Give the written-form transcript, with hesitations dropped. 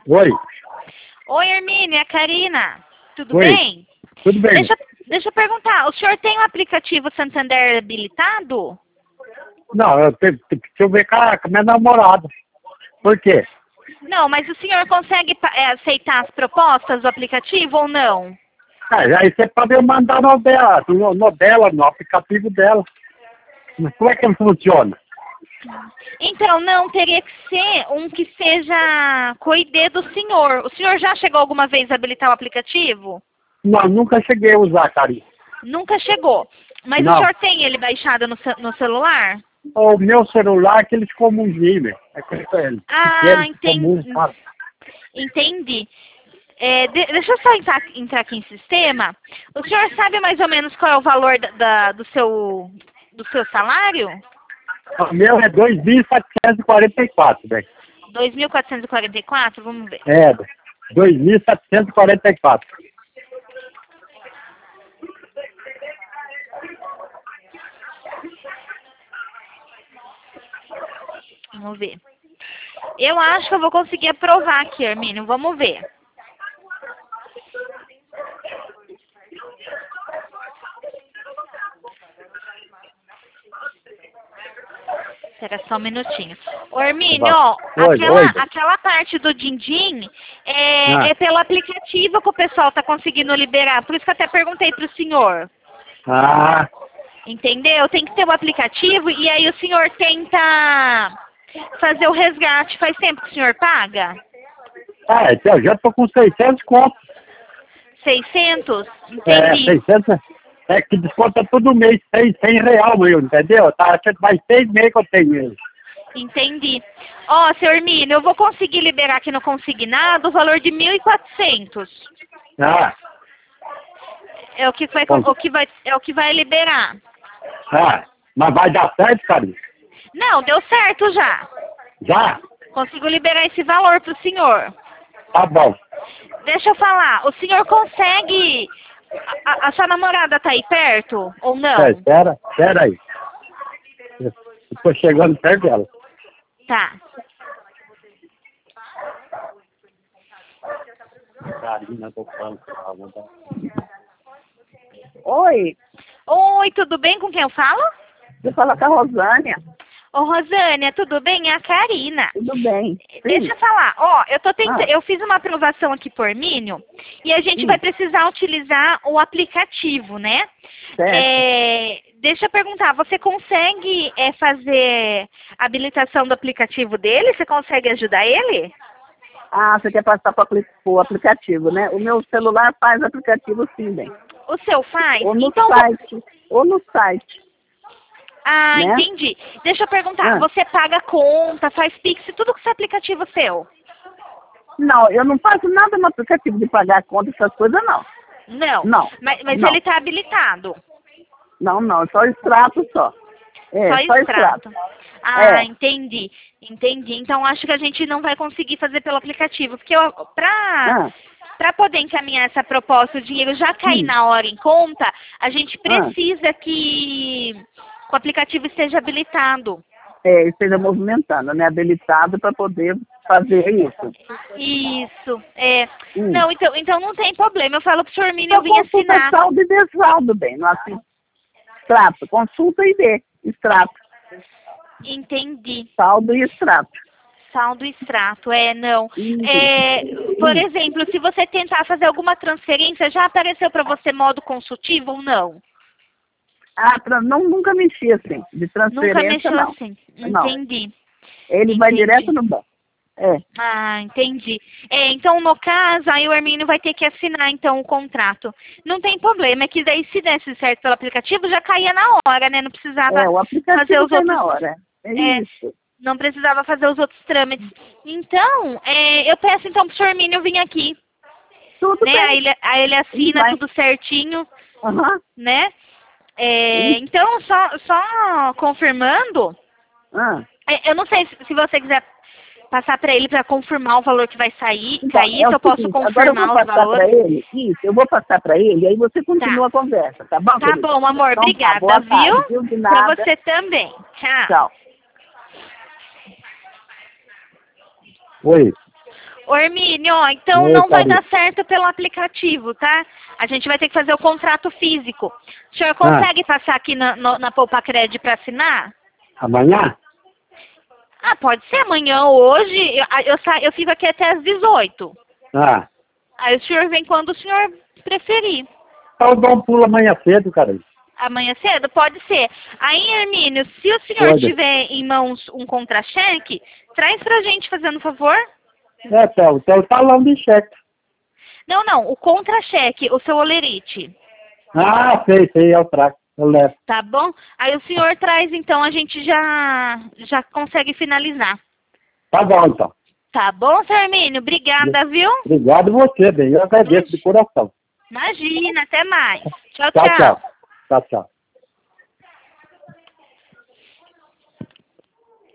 Oi. Oi, Hermínio, é a Karina. Tudo Oi. bem? Tudo bem? Deixa eu perguntar, o senhor tem o aplicativo Santander habilitado? Não, deixa eu ver com a minha namorada. Por quê? Não, mas o senhor consegue aceitar as propostas do aplicativo ou não? Aí você pode mandar no dela, no aplicativo dela. Mas como é que ele funciona? Então, não, teria que ser um que seja com o ID do senhor. O senhor já chegou alguma vez a habilitar o aplicativo? Não, nunca cheguei a usar, Karina. Nunca chegou. Mas o Não. senhor tem ele baixado no celular? O meu celular, aqueles comunzinhos, é ele. Ah, Comum, sabe? entendi. Deixa eu só entrar aqui em sistema. O senhor sabe mais ou menos qual é o valor do seu salário? O meu é 2.744, velho. 2.444? Vamos ver. É, 2.744. Vamos ver. Eu acho que eu vou conseguir aprovar aqui, Hermínio. Vamos ver. Espera só um minutinho. Ô, Hermínio, ó, aquela parte do din-din é pelo aplicativo que o pessoal tá conseguindo liberar. Por isso que eu até perguntei pro senhor. Ah, Entendeu? Tem que ter o aplicativo e aí o senhor tenta fazer o resgate. Faz tempo que o senhor paga? eu já tô com 600 contos. 600? Entendi. 600, que desconta todo mês, 100 real, meu, entendeu? Tá, faz 6 meses que eu tenho ele. Entendi. Ó, seu Hermínio, eu vou conseguir liberar aqui no consignado o valor de 1.400. Ah, É o que vai liberar. mas vai dar certo, cara? Não, deu certo já. Já? Consigo liberar esse valor pro senhor. Tá bom. Deixa eu falar, o senhor consegue... A sua namorada tá aí perto ou não? Espera aí. Eu tô chegando perto dela. Tá. Karina, tô falando. Oi, Oi, tudo bem? Com quem eu falo? você fala com a Rosânia. Ô, Rosânia, tudo bem? É a Karina. Tudo bem? Deixa eu falar, ó, eu fiz uma aprovação aqui por Hermínio e a gente vai precisar utilizar o aplicativo, né? Certo. Deixa eu perguntar, você consegue fazer a habilitação do aplicativo dele? Você consegue ajudar ele? Ah, você quer passar para o aplicativo, né? O meu celular faz aplicativo sim, bem. O seu faz? Ou no Então, site. Ou no site. Ah, né? entendi. Deixa eu perguntar, você paga conta, faz Pix, tudo com esse aplicativo seu? Não, eu não faço nada no aplicativo de pagar conta, essas coisas, não. Não? Não. Mas não. ele está habilitado? Não, só extrato só. Só extrato. Ah, É. entendi. Então acho que a gente não vai conseguir fazer pelo aplicativo, porque para poder encaminhar essa proposta, o dinheiro já cair na hora em conta, a gente precisa que o aplicativo esteja habilitado. Esteja movimentando, né? Habilitado para poder fazer isso. Isso, Não, então não tem problema. Eu falo pro senhor Hermínio, eu vim consulta assinar. saldo e dessaldo, bem. Não assim. Extrato. Consulta e dê. Extrato. Entendi. Saldo e extrato. Saldo e extrato, não. Por exemplo, se você tentar fazer alguma transferência, já apareceu para você modo consultivo ou não? Nunca mexi assim. De transferência, nunca mexeu não. assim. Não. Entendi. Ele vai direto no banco. Ah, entendi. Então, no caso, aí o Hermínio vai ter que assinar, então, o contrato. Não tem problema, é que daí, se desse certo pelo aplicativo, já caía na hora, né? Não precisava o aplicativo fazer os outros... na hora. Isso. Não precisava fazer os outros trâmites. Então, eu peço, então, pro senhor Hermínio vir aqui. Tudo bem. Aí ele assina tudo certinho, né? Então, só confirmando, eu não sei se você quiser passar para ele para confirmar o valor que vai sair, se eu posso confirmar os valores. Eu vou passar para ele, aí você continua a conversa, tá bom? Tá bom, amor, então, obrigada, viu? Para você também. Tchau. Oi. Ô, Hermínio, ó, então não vai dar certo pelo aplicativo, tá? A gente vai ter que fazer o contrato físico. O senhor consegue passar aqui na Poupacred para assinar? Amanhã? Ah, pode ser amanhã ou hoje. Eu fico aqui até às 18. Aí o senhor vem quando o senhor preferir. Então eu dou um pulo amanhã cedo, cara. Amanhã cedo? Pode ser. Aí, Hermínio, se o senhor tiver em mãos um contra-cheque, traz pra gente, fazendo favor. O talão de cheque. Não, o contra-cheque, o seu olerite. Sei, eu trago, eu levo. Tá bom? Aí o senhor traz, então, a gente já consegue finalizar. Tá bom, então. Tá bom, seu Hermínio? Obrigada, viu? Obrigado você, bem. Eu agradeço de coração. Imagina, até mais. Tchau, Tchau.